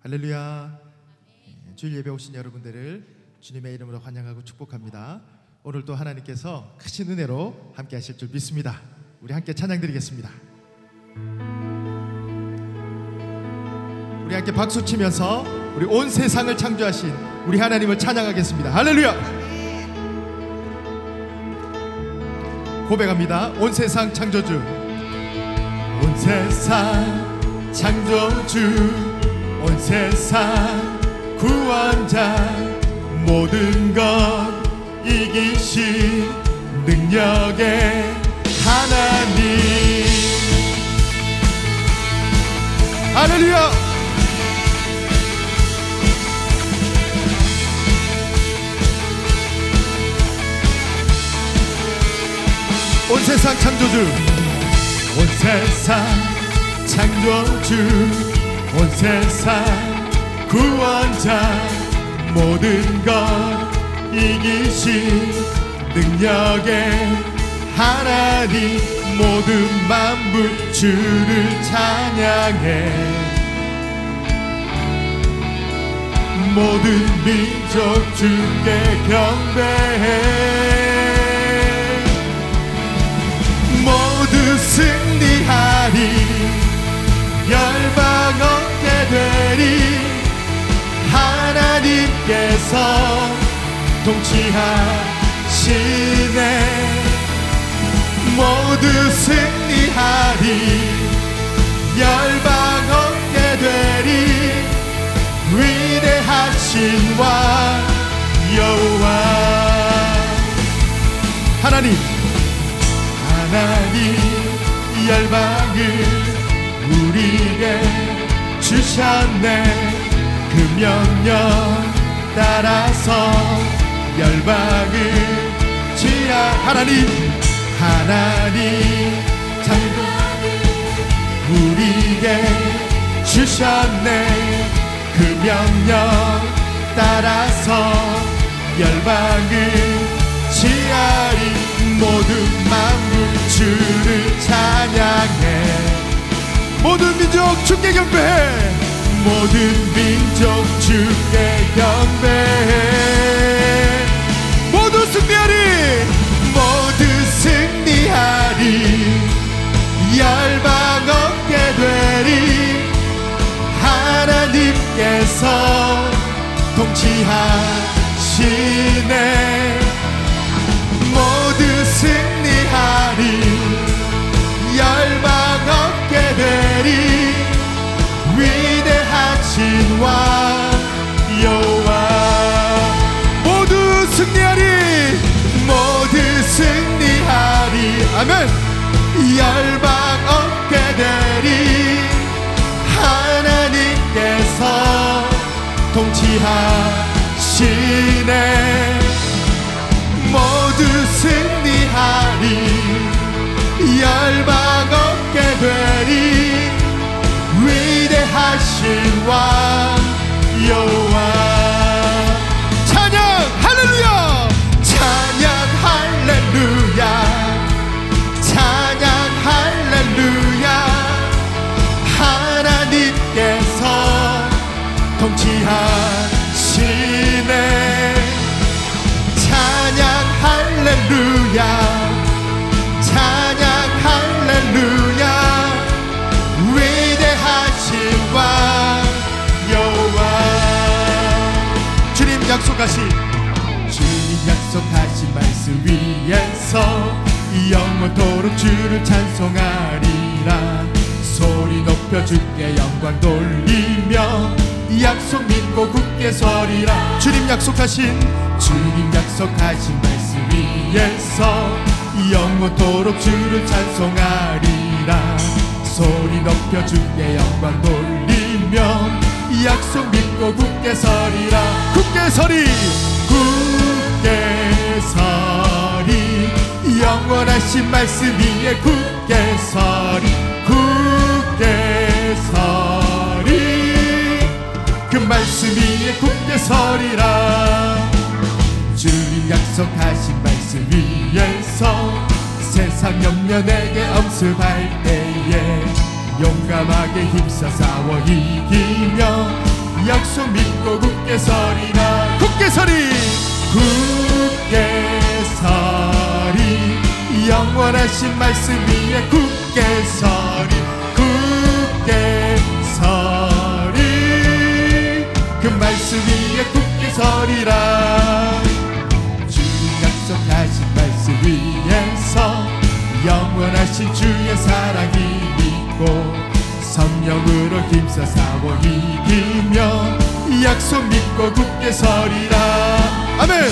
할렐루야. 주일 예배 오신 여러분들을 주님의 이름으로 환영하고 축복합니다. 오늘도 하나님께서 크신 은혜로 함께 하실 줄 믿습니다. 우리 함께 찬양 드리겠습니다. 우리 함께 박수 치면서 우리 온 세상을 창조하신 우리 하나님을 찬양하겠습니다. 할렐루야. 고백합니다. 온 세상 창조주, 온 세상 창조주, 온 세상 구원자, 모든 것 이기신 능력의 하나님. 할렐루야. 온 세상 창조주, 온 세상 창조주, 온 세상 구원자, 모든 것 이기신 능력의 하나님. 모든 만물 주를 찬양해, 모든 민족 주께 경배해. 모두 승리하리, 열방 얻게 되리. 하나님께서 통치하시네. 모두 승리하리, 열방 얻게 되리. 위대하신 왕 여호와. 하나님 열방을 우리에게 주셨네. 그 명령 따라서 열방을 하나님 창조를 우리에게 주셨네. 그 명령 따라서 열방을 지하리. 모든 만물 주를 찬양해, 모든 민족 주께 경배해. 모든 민족 주께 경배해. 모두 승리하리, 모두 승리하리. 열방 얻게 되리. 하나님께서 통치하시네. 모두 승리하리, 열방 얻게 되리. 위대하신 왕 여호와. 모두 승리하리, 모두 승리하리. 아멘. 열방 얻게 되리. 하나님께서 통치하시네. 모두 승리하리, 열방 얻게 되리. 위대하신 왕 여호와. 찬양 할렐루야, 찬양 할렐루야, 찬양 할렐루야. 하나님께서 통치하시네. 찬양 할렐루야, 찬양 할렐루야. 위대하신 왕 여호와. 주님 약속하신 말씀 위에서 영원토록 주를 찬송하리라. 소리 높여 주께 영광 돌리며 약속 믿고 굳게 서리라. 주님 약속하신 말씀 위에서 영원토록 주를 찬송하리라. 소리 높여 주께 영광 돌리며 약속 믿고 굳게 서리라. 굳게 서리, 영원하신 말씀 위에 굳게 서리, 그 말씀 위에 굳게 서리라. 주님 약속하신 말씀 위에서 세상 염려 내게 엄습할 때에 용감하게 힘써 싸워 이기며 약속 믿고 굳게 서리라. 굳게 서리, 굳게 서리. 영원하신 말씀 위에 굳게 서리, 굳게 서리. 그 말씀 위에 굳게 서리라. 주님 약속하신 말씀 위에서 영원하신 주의 사랑이 믿고 성령으로 힘써 싸워 이기며 약속 믿고 굳게 서리라. 아멘.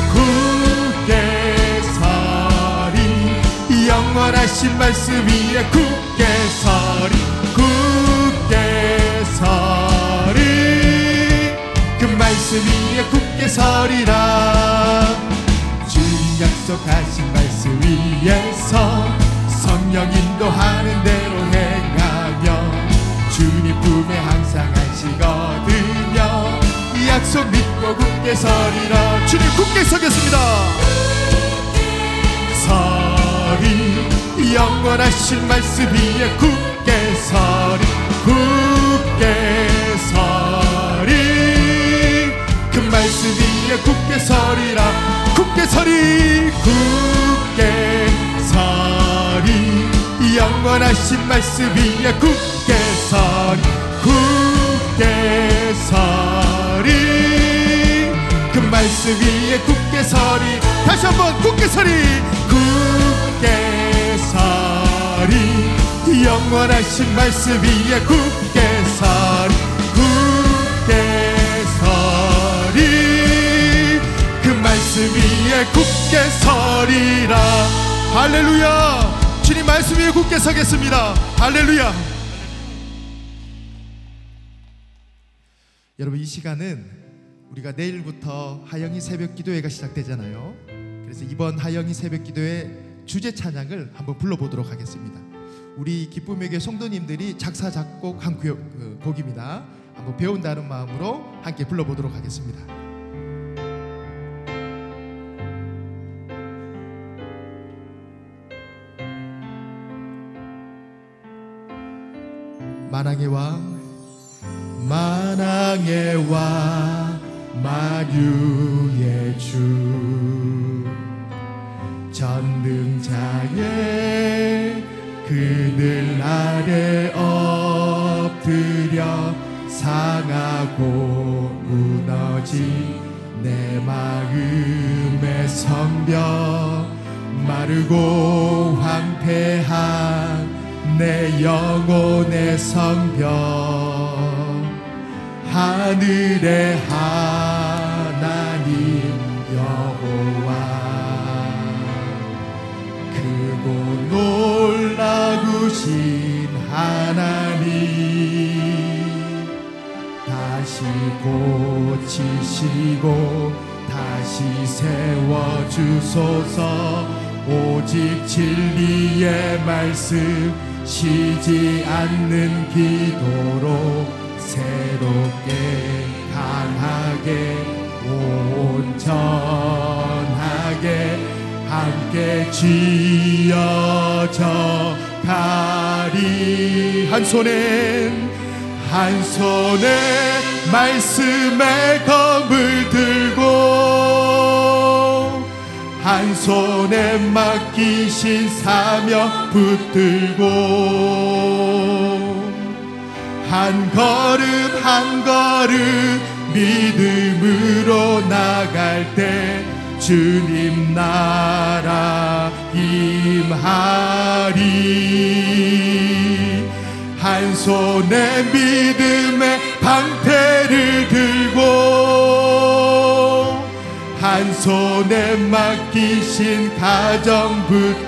굳게 서리, 영원하신 말씀 위에 굳게 서리, 굳게 서리. 그 말씀 위에 굳게 서리라. 주님 약속하신 말씀 위에서 성령 인도하는 대로 행하며 주님 품에 항상 안식 얻으며 약속 믿고 굳게 서리라. 주님 굳게 서겠습니다. 서리, 영원하신 말씀 위에 굳게 서리, 굳게 서리. 그 말씀 위에 굳게 서리라. 굳게 서리, 굳게 서리. 영원하신 말씀 위에 굳게 서리, 굳게 서리. 그 말씀 위에 굳게 서리. 다시 한번 굳게 서리, 굳게 서리. 영원하신 말씀 위에 굳게 서리, 굳게 서리. 그 말씀 위에 굳게 서리라. 할렐루야. 주님 말씀 위에 굳게 서겠습니다. 할렐루야. 여러분, 이 시간은 우리가 내일부터 하영이 새벽 기도회가 시작되잖아요. 그래서 이번 하영이 새벽 기도회 주제 찬양을 한번 불러보도록 하겠습니다. 우리 기쁨의 교회 성도님들이 작사 작곡한 곡입니다. 한번 배운다는 마음으로 함께 불러보도록 하겠습니다. 만왕의 왕, 만왕의 왕, 만유의 주, 전능자의 그늘 아래 엎드려 상하고 무너진 내 마음의 성벽, 마르고 황폐한 내 영혼의 성벽, 하늘의 하나님 여호와, 크고 놀라우신 하나님, 다시 고치시고 다시 세워주소서. 오직 진리의 말씀 쉬지 않는 기도로 새롭게 강하게 온전하게 함께 쥐어져 가리. 한 손엔 말씀의 검을 들고 한 손에 맡기신 사명 붙들고 한 걸음 한 걸음 믿음으로 나갈 때 주님 나라 임하리. 한 손에 믿음의 방패를 들고 한 손에 맡기신 가정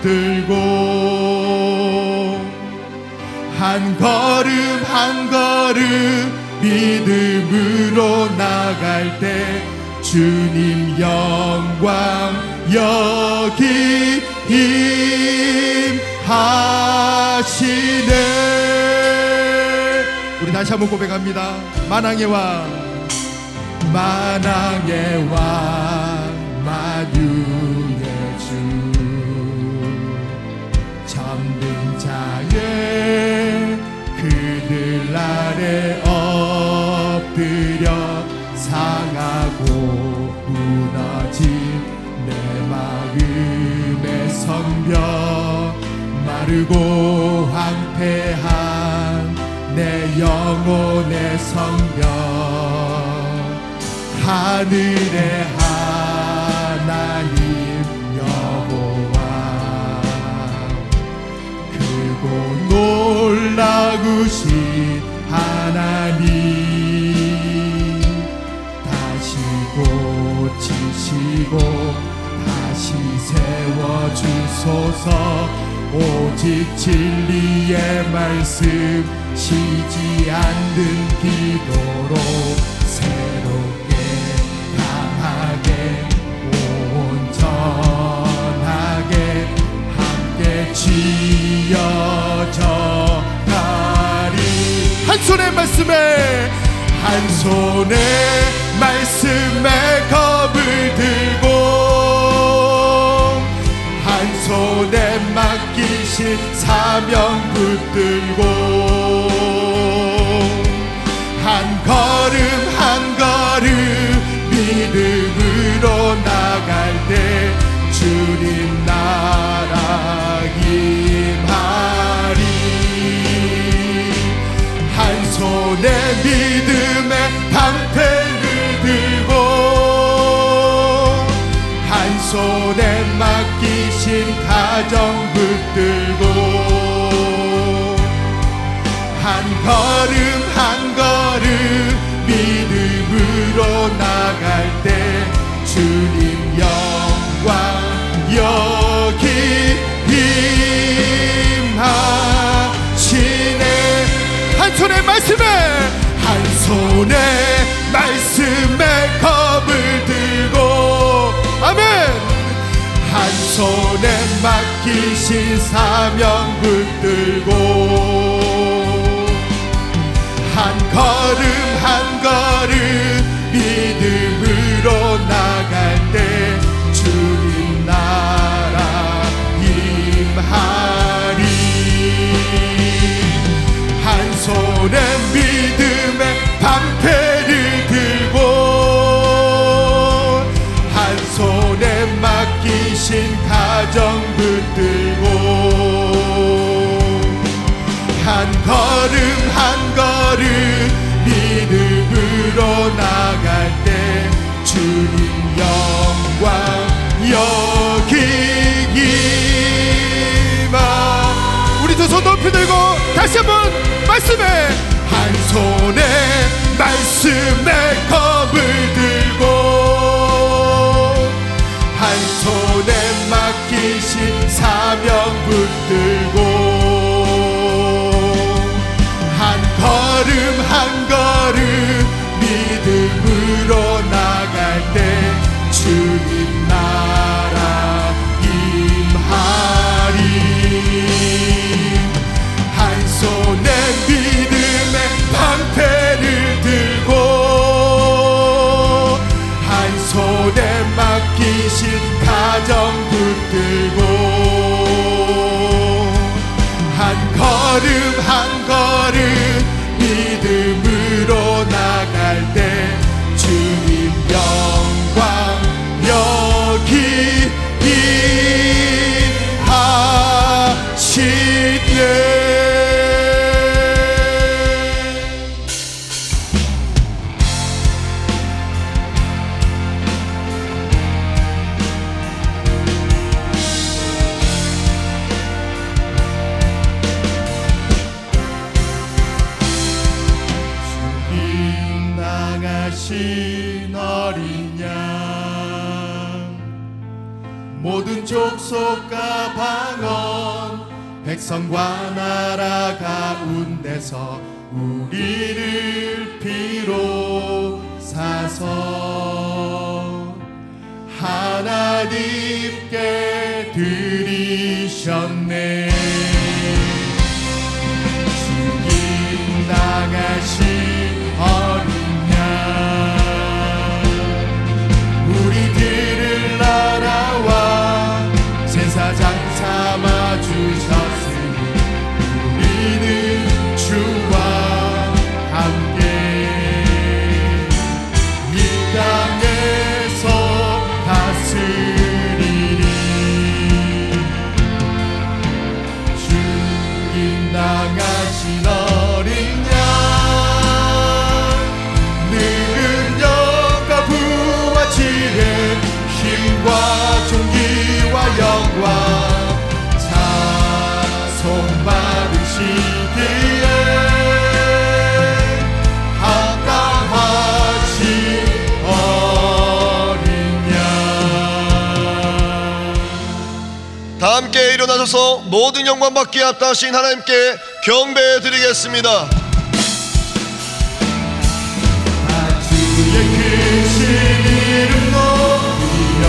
붙들고 한 걸음 한 걸음 믿음으로 나갈 때 주님 영광 여기 임하시네. 우리 다시 한번 고백합니다. 만왕의 왕, 만왕의 왕, 만유의 주, 전능자의 그늘 아래 엎드려 상하고 무너진 내 마음의 성벽, 마르고 황폐한 내 영혼의 성벽, 하늘의 하나님 여호와, 크고 놀라우신 하나님, 다시 고치시고 다시 세워주소서. 오직 진리의 말씀 쉬지 않는 기도로 새롭게 강하게 온전하게 함께 지어져 가리. 한 손의 말씀에, 한 손에 말씀에 겁을 들고 한 손에 맡기신 사명 붙들고 한 걸음 한 걸음 믿음으로 나갈 때 주님 나라 임하리. 한 손에 믿음의 방패를 들고 한 손에 맡기신 가정 붙들고 한 걸음 한 걸음 믿음으로 나갈 때 주님 영광 여기 임하시네. 한 손에 말씀에, 한 손에 말씀에 겁을 들고 아멘. 한 손에 맡기신 사명 붙들고 한 걸음 한 걸음 믿음으로 나갈 때 주님 나라 임하리. 한 손에 믿음의 방패를 들고 한 손에 맡기신 가정 붙들고 한 걸음 한 걸음 믿음으로 나갈 때 주님 영광 여기 임하. 우리 두 손 높이 들고 다시 한번 말씀에, 한 손에 말씀에 겁을 들고 한 손에 맡기신 사명 붙들고 한 걸음 한 걸음 믿음으로 나갈 때 주님 나라 임하리. 한 손에 믿음의 방패를 들고 한 손에 맡기신 가정 붙들고 한 걸음 한 걸음 믿음으로 나갈 때 주님 영광 여기 임하시네. 어린 양 모든 족속과 방언 백성과 나라 가운데서 우리를 비로사서 하나님께 드리셨네. 죽임 당하신 어린 우리들을 나라와 제사장 삼아 주셨으니 우리는 주와 함께 이 일어서서 모든 영광 받기에 합당하신 하나님께 경배해 드리겠습니다. 주의 크신 이름 높이며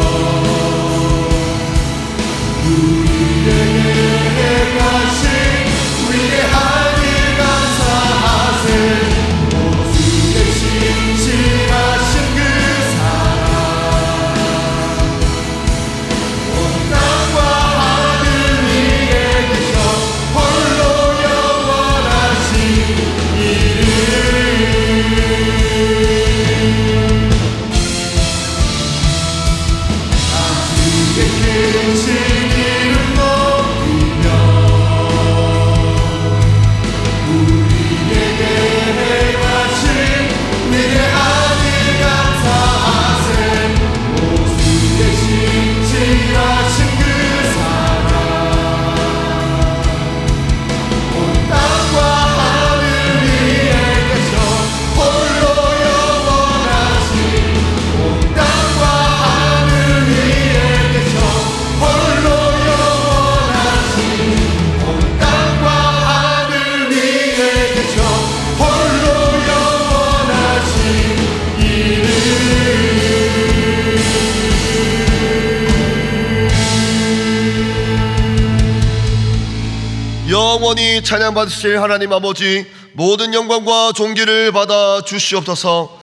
우리에게 행하신 위대한 일 감사하세. 모두의 신실하신 그 사랑 온 땅과 하늘 위에 계셔 홀로 영원하신 이름. 주의 크신 이름 높이며 우리에게 행하신 위대한 일 감사하세. 모두의 신실하신 그 사랑 온 땅과 하늘 위에 계셔 홀로 영원하신 온 땅과 하늘 위에 계셔 홀로 영원하신 온 땅과 하늘 위에 계셔 홀로 영원하신 이름. 영원히 찬양받으실 하나님 아버지, 모든 영광과 존귀를 받아 주시옵소서.